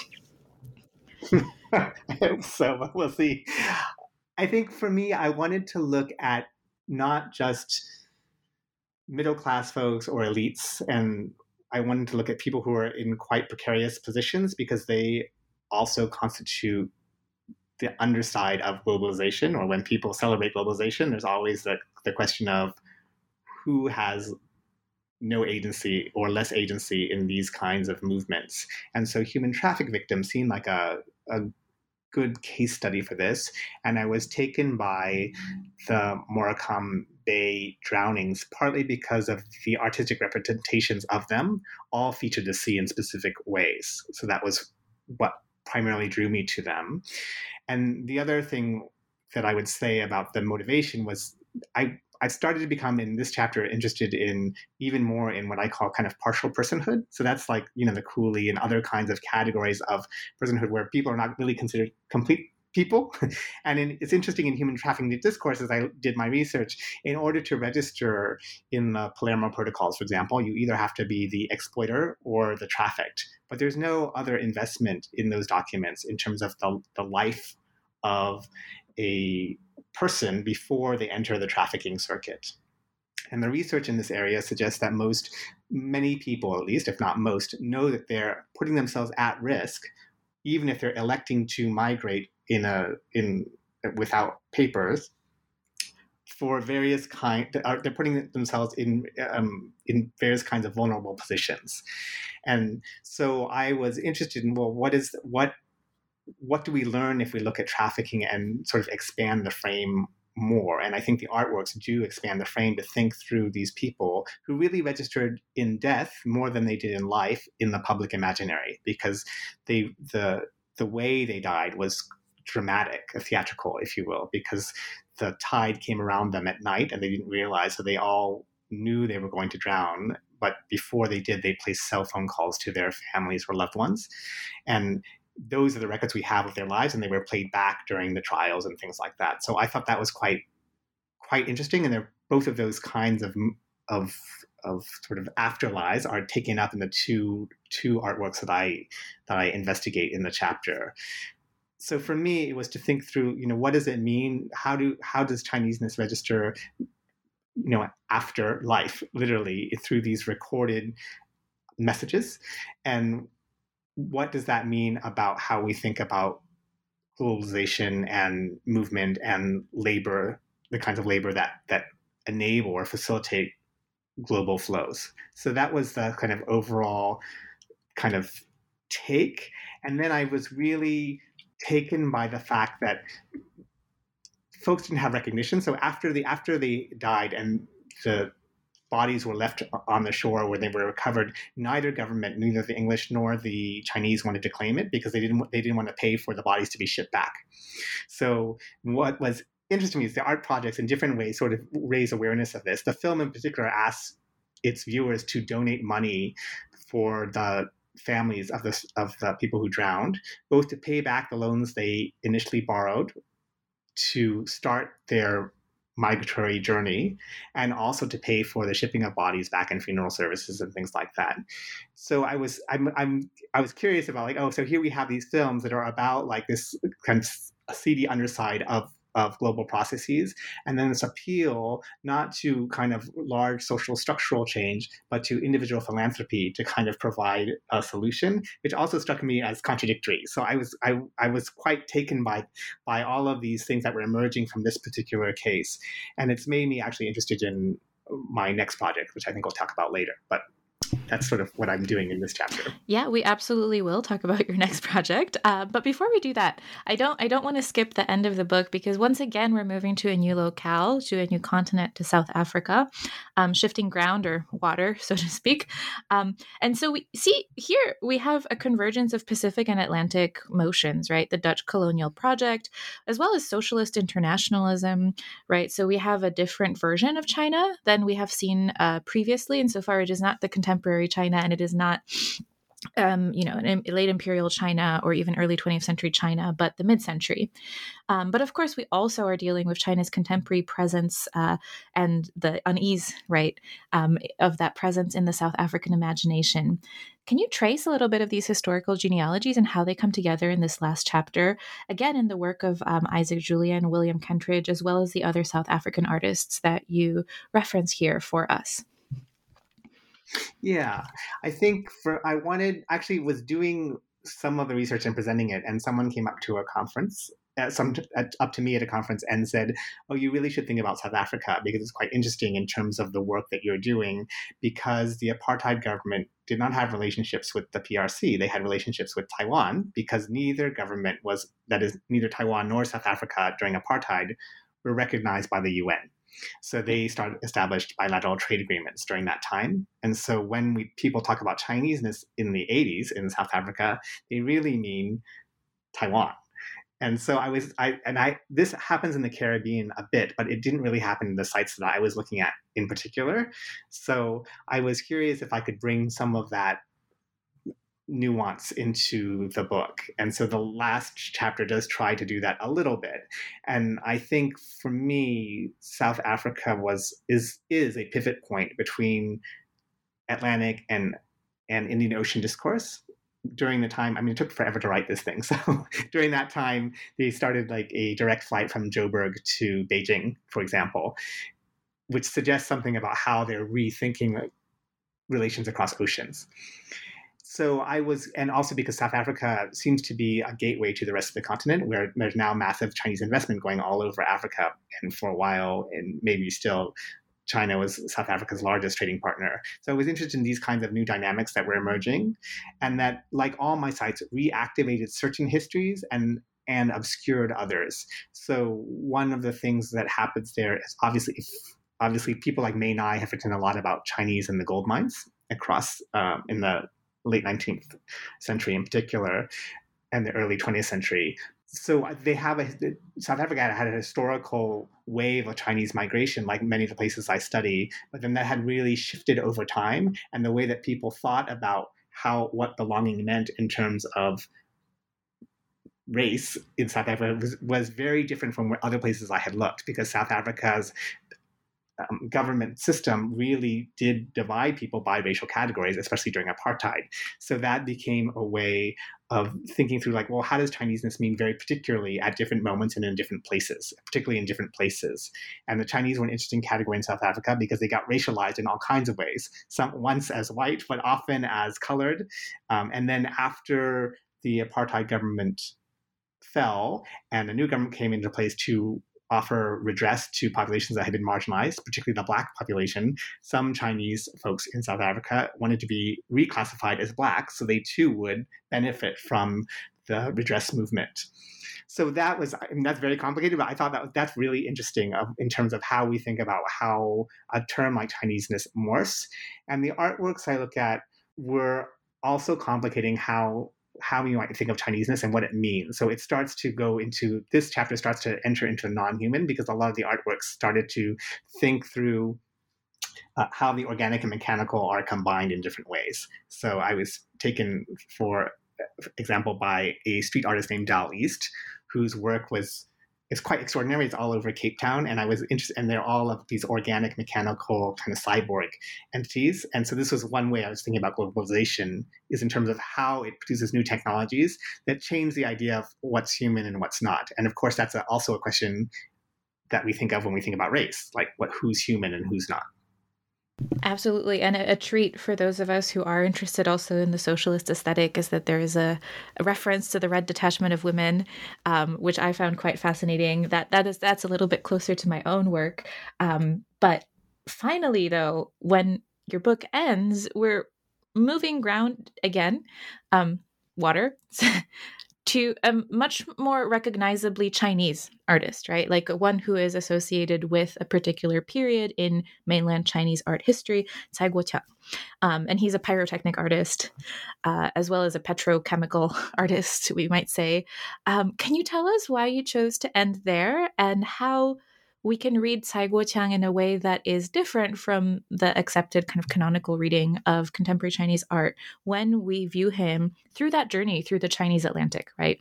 I hope so, but we'll see. I think for me, I wanted to look at not just middle-class folks or elites, and I wanted to look at people who are in quite precarious positions because they also constitute the underside of globalization. Or when people celebrate globalization, there's always the question of who has no agency or less agency in these kinds of movements. And so human traffic victims seem like a good case study for this. And I was taken by the Morecambe Bay drownings, partly because of the artistic representations of them all featured the sea in specific ways. So that was what primarily drew me to them. And the other thing that I would say about the motivation was I started to become, in this chapter, interested in even more in what I call kind of partial personhood. So that's like, the Cooley and other kinds of categories of personhood where people are not really considered complete people. And it's interesting in human trafficking discourse, as I did my research, in order to register in the Palermo Protocols, for example, you either have to be the exploiter or the trafficked. But there's no other investment in those documents in terms of the life of a person before they enter the trafficking circuit. And the research in this area suggests that many people, at least, if not most, know that they're putting themselves at risk, even if they're electing to migrate without papers, for various they're putting themselves in various kinds of vulnerable positions. And so I was interested in, well, what do we learn if we look at trafficking and sort of expand the frame more? And I think the artworks do expand the frame to think through these people who really registered in death more than they did in life in the public imaginary, because the way they died was dramatic, theatrical, if you will, because the tide came around them at night and they didn't realize, so they all knew they were going to drown. But before they did, they placed cell phone calls to their families or loved ones. And those are the records we have of their lives, and they were played back during the trials and things like that. So I thought that was quite interesting, and they're both of those kinds of sort of afterlives are taken up in the two artworks that I investigate in the chapter. So for me, it was to think through, what does it mean? How does Chineseness register, after life, literally through these recorded messages, and what does that mean about how we think about globalization and movement and labor, the kinds of labor that enable or facilitate global flows? So that was the kind of overall kind of take. And then I was really taken by the fact that folks didn't have recognition. So after they died and the bodies were left on the shore where they were recovered, neither government, neither the English nor the Chinese, wanted to claim it because they didn't want to pay for the bodies to be shipped back. So what was interesting is the art projects in different ways sort of raise awareness of this. The film in particular asks its viewers to donate money for the families of the people who drowned, both to pay back the loans they initially borrowed to start their migratory journey, and also to pay for the shipping of bodies back and funeral services and things like that. So I was curious about like, oh, so here we have these films that are about like this kind of seedy underside of global processes, and then this appeal not to kind of large social structural change, but to individual philanthropy to kind of provide a solution, which also struck me as contradictory. So I was quite taken by all of these things that were emerging from this particular case, and it's made me actually interested in my next project, which I think we'll talk about later. But that's sort of what I'm doing in this chapter. Yeah, we absolutely will talk about your next project. But before we do that, I don't want to skip the end of the book, because once again, we're moving to a new locale, to a new continent, to South Africa, shifting ground or water, so to speak. And so we see here, we have a convergence of Pacific and Atlantic motions, right? The Dutch colonial project, as well as socialist internationalism, right? So we have a different version of China than we have seen previously. Insofar, it is not the contemporary China, and it is not late imperial China or even early 20th century China, but the mid-century. But of course, we also are dealing with China's contemporary presence and the unease, right, of that presence in the South African imagination. Can you trace a little bit of these historical genealogies and how they come together in this last chapter, again, in the work of Isaac Julien, William Kentridge, as well as the other South African artists that you reference here for us? Yeah, I think was doing some of the research and presenting it, and someone came up to a conference, up to me at a conference and said, oh, you really should think about South Africa because it's quite interesting in terms of the work that you're doing, because the apartheid government did not have relationships with the PRC. They had relationships with Taiwan, because neither Taiwan nor South Africa during apartheid were recognized by the UN. So they established bilateral trade agreements during that time. And so when people talk about Chineseness in the 80s in South Africa, they really mean Taiwan. And so this happens in the Caribbean a bit, but it didn't really happen in the sites that I was looking at in particular. So I was curious if I could bring some of that nuance into the book. And so the last chapter does try to do that a little bit. And I think for me, South Africa is a pivot point between Atlantic and Indian Ocean discourse. During the time, it took forever to write this thing. So during that time, they started like a direct flight from Joburg to Beijing, for example, which suggests something about how they're rethinking relations across oceans. So and also because South Africa seems to be a gateway to the rest of the continent, where there's now massive Chinese investment going all over Africa. And for a while, and maybe still, China was South Africa's largest trading partner. So I was interested in these kinds of new dynamics that were emerging, and that, like all my sites, reactivated certain histories and obscured others. So one of the things that happens there is obviously people like Mei Nai have written a lot about Chinese and the gold mines across in the late 19th century in particular, and the early 20th century. So South Africa had a historical wave of Chinese migration, like many of the places I study, but then that had really shifted over time. And the way that people thought about what belonging meant in terms of race in South Africa was very different from where other places I had looked, because South Africa's government system really did divide people by racial categories, especially during apartheid. So that became a way of thinking through, like, well, how does Chineseness mean very particularly at different moments and in different places, particularly in different places? And the Chinese were an interesting category in South Africa because they got racialized in all kinds of ways, once as white, but often as colored. And then after the apartheid government fell and a new government came into place to offer redress to populations that had been marginalized, particularly the Black population, some Chinese folks in South Africa wanted to be reclassified as Black, so they too would benefit from the redress movement. So that's very complicated, but I thought that's really interesting in terms of how we think about how a term like Chineseness morphs. And the artworks I look at were also complicating how we might think of Chineseness and what it means. So this chapter starts to enter into non-human, because a lot of the artworks started to think through how the organic and mechanical are combined in different ways. So I was taken, for example, by a street artist named Dal East, whose work was is quite extraordinary. It's all over Cape Town, and I was interested, and they're all of these organic, mechanical kind of cyborg entities. And so this was one way I was thinking about globalization, is in terms of how it produces new technologies that change the idea of what's human and what's not. And of course, that's also a question that we think of when we think about race, like who's human and who's not. Absolutely. And a treat for those of us who are interested also in the socialist aesthetic is that there is a reference to the red detachment of women, which I found quite fascinating. That's a little bit closer to my own work. But finally, though, when your book ends, we're moving ground again, water, to a much more recognizably Chinese artist, right? Like one who is associated with a particular period in mainland Chinese art history, Cai Guoqiang. And he's a pyrotechnic artist, as well as a petrochemical artist, we might say. Can you tell us why you chose to end there and how we can read Cai Guoqiang in a way that is different from the accepted kind of canonical reading of contemporary Chinese art when we view him through that journey through the Chinese Atlantic, right?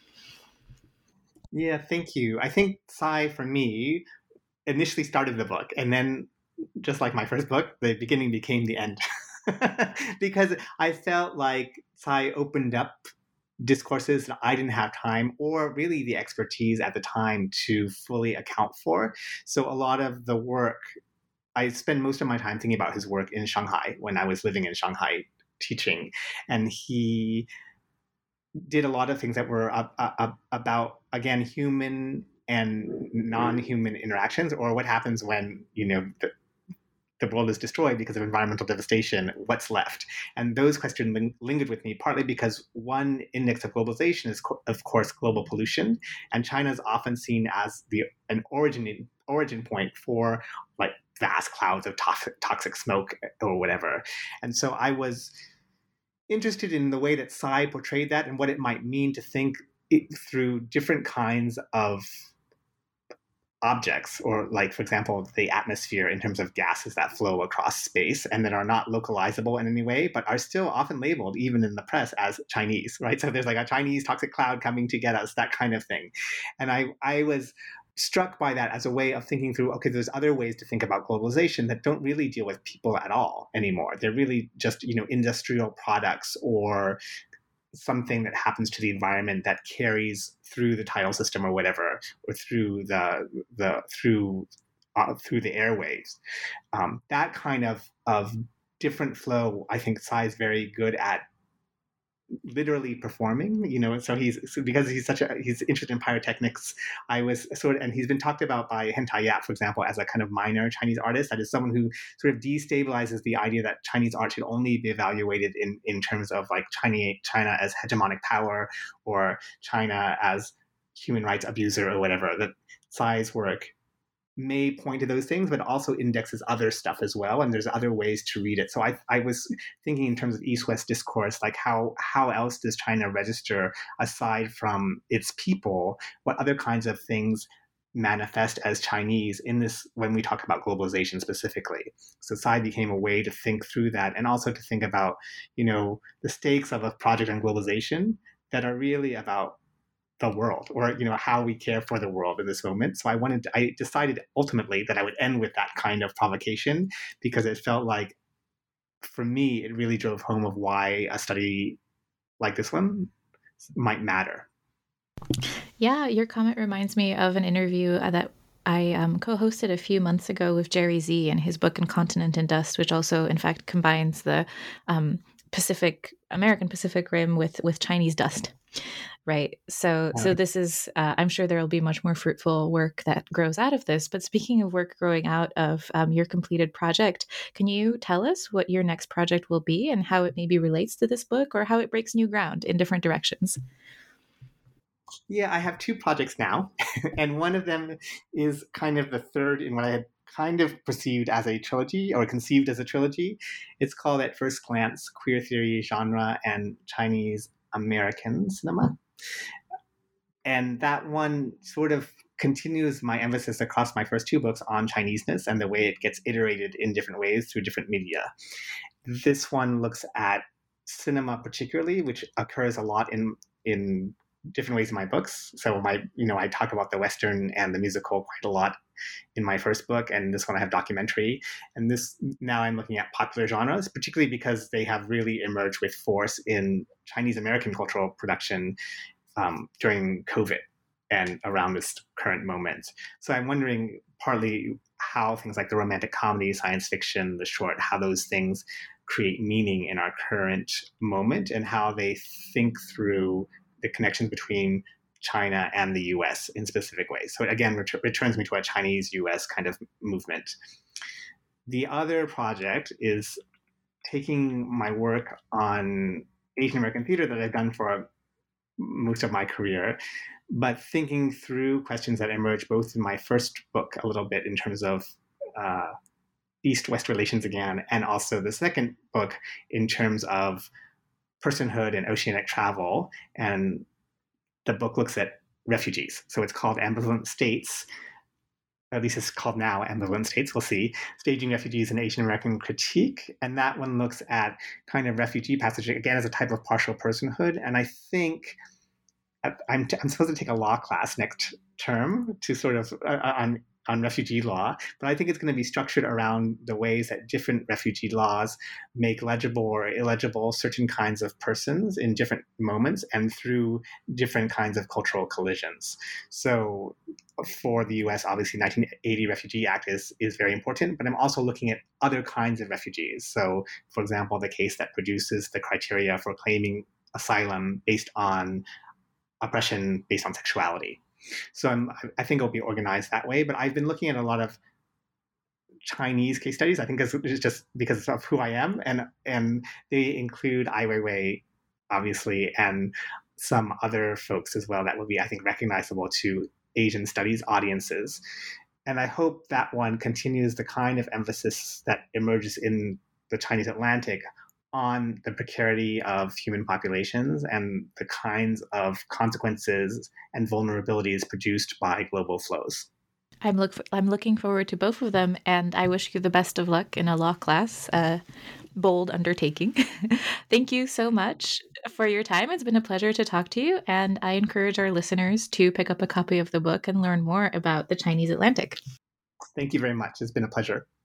Yeah, thank you. I think Cai, for me, initially started the book, and then, just like my first book, the beginning became the end. Because I felt like Cai opened up discourses that I didn't have time or really the expertise at the time to fully account for. So a lot of the work, I spend most of my time thinking about his work in Shanghai when I was living in Shanghai teaching. And he did a lot of things that were about, again, human and non-human interactions, or what happens when, the world is destroyed because of environmental devastation, what's left? And those questions lingered with me, partly because one index of globalization is, of course, global pollution. And China is often seen as an origin point for like vast clouds of toxic smoke or whatever. And so I was interested in the way that Cai portrayed that and what it might mean to think it through different kinds of objects, or like, for example, the atmosphere in terms of gases that flow across space and that are not localizable in any way, but are still often labeled, even in the press, as Chinese, right? So there's like a Chinese toxic cloud coming to get us, that kind of thing. And I was struck by that as a way of thinking through, okay, there's other ways to think about globalization that don't really deal with people at all anymore. They're really just, industrial products or something that happens to the environment that carries through the tidal system or whatever, or through through the airwaves. That kind of different flow, I think Cai is very good at literally performing, so because he's interested in pyrotechnics. I was and he's been talked about by Hen Tai-Yap, for example, as a kind of minor Chinese artist. That is someone who sort of destabilizes the idea that Chinese art should only be evaluated in terms of like China as hegemonic power or China as human rights abuser or whatever. That Cai's work may point to those things, but also indexes other stuff as well. And there's other ways to read it. So I was thinking in terms of East-West discourse, like how else does China register, aside from its people, what other kinds of things manifest as Chinese in this, when we talk about globalization specifically. So Cai became a way to think through that, and also to think about, the stakes of a project on globalization that are really about the world, or how we care for the world in this moment. So I decided ultimately that I would end with that kind of provocation, because it felt like, for me, it really drove home of why a study like this one might matter. Yeah, your comment reminds me of an interview that I co-hosted a few months ago with Jerry Z and his book Incontinent in Dust, which also, in fact, combines the American Pacific Rim with Chinese dust. Right. So this is, I'm sure there will be much more fruitful work that grows out of this. But speaking of work growing out of your completed project, can you tell us what your next project will be and how it maybe relates to this book, or how it breaks new ground in different directions? Yeah, I have two projects now. And one of them is kind of the third in what I had kind of perceived as a trilogy, or conceived as a trilogy. It's called At First Glance: Queer Theory, Genre, and Chinese American Cinema. And that one sort of continues my emphasis across my first two books on Chineseness and the way it gets iterated in different ways through different media. This one looks at cinema particularly, which occurs a lot in different ways in my books. So I talk about the Western and the musical quite a lot in my first book, and this one I have documentary. And now I'm looking at popular genres, particularly because they have really emerged with force in Chinese American cultural production during COVID and around this current moment. So I'm wondering partly how things like the romantic comedy, science fiction, the short, how those things create meaning in our current moment and how they think through the connections between China and the US in specific ways. So it again returns me to a Chinese-US kind of movement. The other project is taking my work on Asian American theater that I've done for most of my career, but thinking through questions that emerged both in my first book a little bit in terms of East-West relations again, and also the second book in terms of personhood and oceanic travel. And the book looks at refugees. So it's called Ambivalent States. At least it's called now Ambivalent States. We'll see. Staging Refugees in Asian American Critique. And that one looks at kind of refugee passage, again, as a type of partial personhood. And I think I'm supposed to take a law class next term to sort of on refugee law, but I think it's going to be structured around the ways that different refugee laws make legible or illegible certain kinds of persons in different moments and through different kinds of cultural collisions. So for the US, obviously, 1980 Refugee Act is very important, but I'm also looking at other kinds of refugees. So, for example, the case that produces the criteria for claiming asylum based on oppression based on sexuality. So I think it'll be organized that way. But I've been looking at a lot of Chinese case studies. I think it's just because of who I am, and they include Ai Weiwei, obviously, and some other folks as well that would be, I think, recognizable to Asian studies audiences. And I hope that one continues the kind of emphasis that emerges in the Chinese Atlantic on the precarity of human populations and the kinds of consequences and vulnerabilities produced by global flows. I'm looking forward to both of them, and I wish you the best of luck in a law class. Bold undertaking. Thank you so much for your time. It's been a pleasure to talk to you, and I encourage our listeners to pick up a copy of the book and learn more about the Chinese Atlantic. Thank you very much. It's been a pleasure.